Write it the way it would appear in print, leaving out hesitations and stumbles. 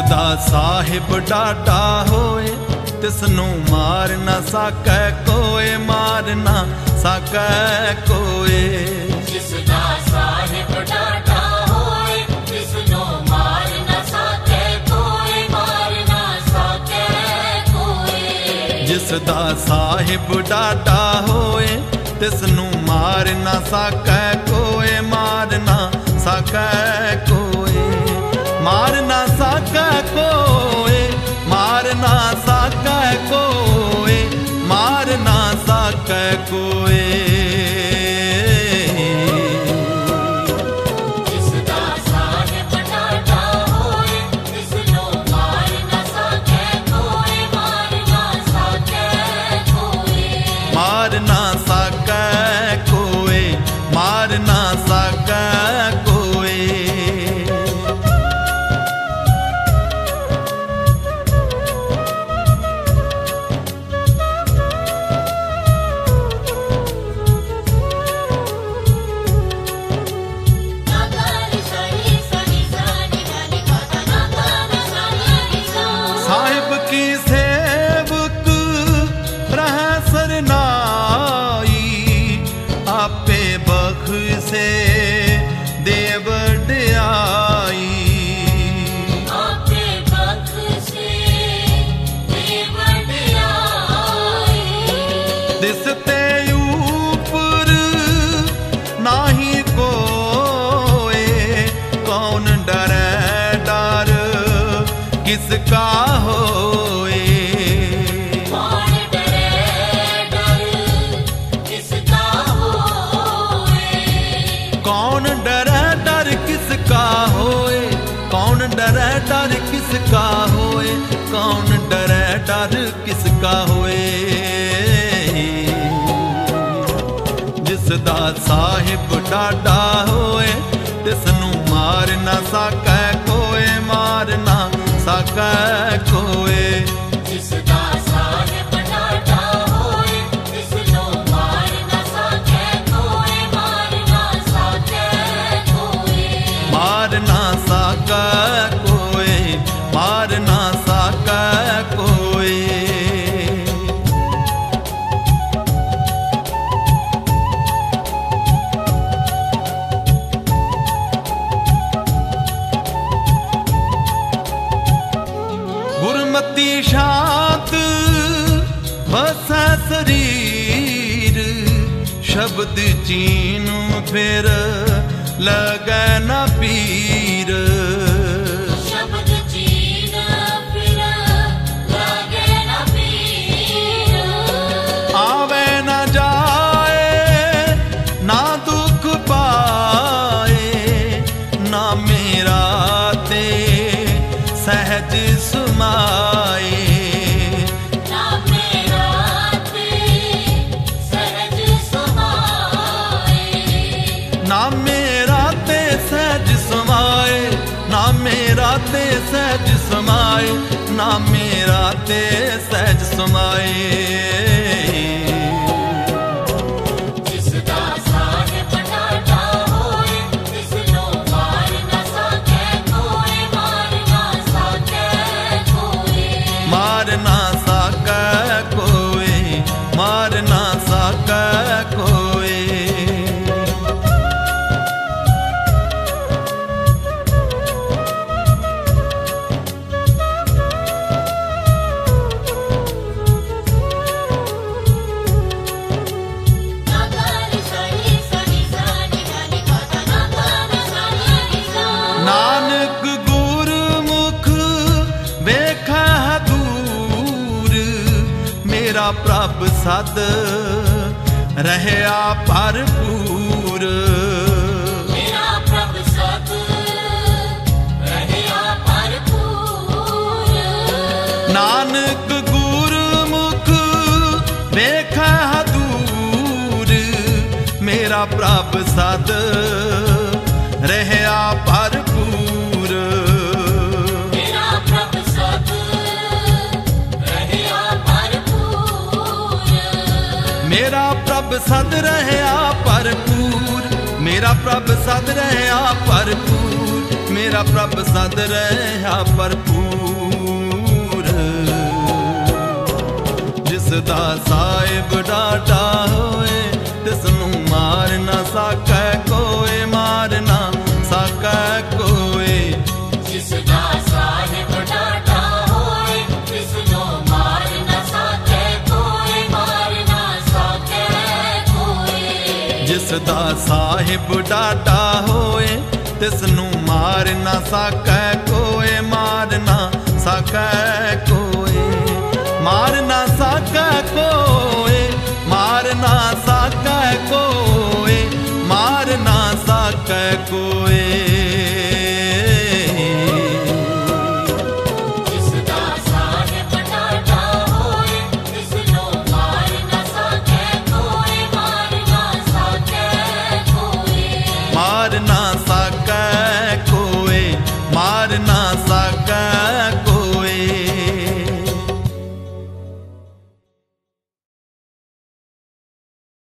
जिसदा साहिब डाटा होए तिसनू मार ना सकै कोई, मार ना सकै कोई। जिसदा साहिब डाटा होए तिसनू मार ना सकै कोई, मार ना सकै कोई। जिसदा साहिब डाटा होए तिसनू मार ना सकै कोई, मार ना सकै कोई। मार ना सकै कोई, मार ना सकै कोई, मार ना सकै कोई। जिसदा साहिब डाटा होए तिसनू मार ना सकै कोई, मार ना सकै कोई। मार ना सकै कोई, मार ना सकै कोई। साहिब की सेवक रह सरनाई, आपे बख्शे दे वड्याई। आपे बख्शे दे वड्याई। दिसते ऊपर नाही कोई, कौन डरे डर किसका होए। कौन डरे डर किसका होए। कौन डरे डर किसका होए, कौन डरे डर किसका होए, कौन डरे डर किसका होए। जिसदा साहिब डाडा होए तिसनू मार ना सकै कोई, मार ना सकै कोई। जिसदा साहिब डाटा होए तिसनू मार ना सकै कोई, मार ना सकै कोई। मार ना सकै कोई, मार ना सकै कोई। गुरमती शांत बसै शरीर, शब्द चीनू फिर लगै न पीर। शब्द चीन फिर लगे न पीर। आवे न जाए ना दुख पाए, ना मेरा ते सहज समाए। ना मेरा ते सहज समाए। ना मेरा ते सहज समाए, ना मेरा ते सहज समाए, ना मेरा ते सहज समाए। जिसदा साहिब डाटा होए तिसनू मार ना सकै कोई, मार ना सकै कोई। मार ना सकै कोई, मार ना सकै कोई। नानक गुरमुख वेखै दूर, मेरा प्रभ सद रहया भरपूर। मेरा प्रभ सद रहया भरपूर। नानक गुरमुख वेखै दूर, मेरा प्रभ सद रहया भरपूर। मेरा प्रभ सद रहया भरपूर। मेरा प्रभ सद रहया भरपूर, मेरा प्रभ सद रहया भरपूर। मेरा प्रभ सद रहा भरपूर। जिस दा साहिब डाटा होए तिसनू मार ना सकै कोई, मार ना सकै कोई। जिस दा साहिब डाटा होए तिसनू मार ना सकै कोई, मार ना सकै कोई। जिस दा साहिब डाटा होए तिसनू मार ना सकै कोई, मार ना सकै कोई। मार ना सकै कोई, मार ना सकै कोई, मार ना सकै कोई। जिस दा साहिब डाटा होए तिसनू मार ना सकै कोई, मार ना सकै कोई। मार ना सकै कोई, मार ना सकै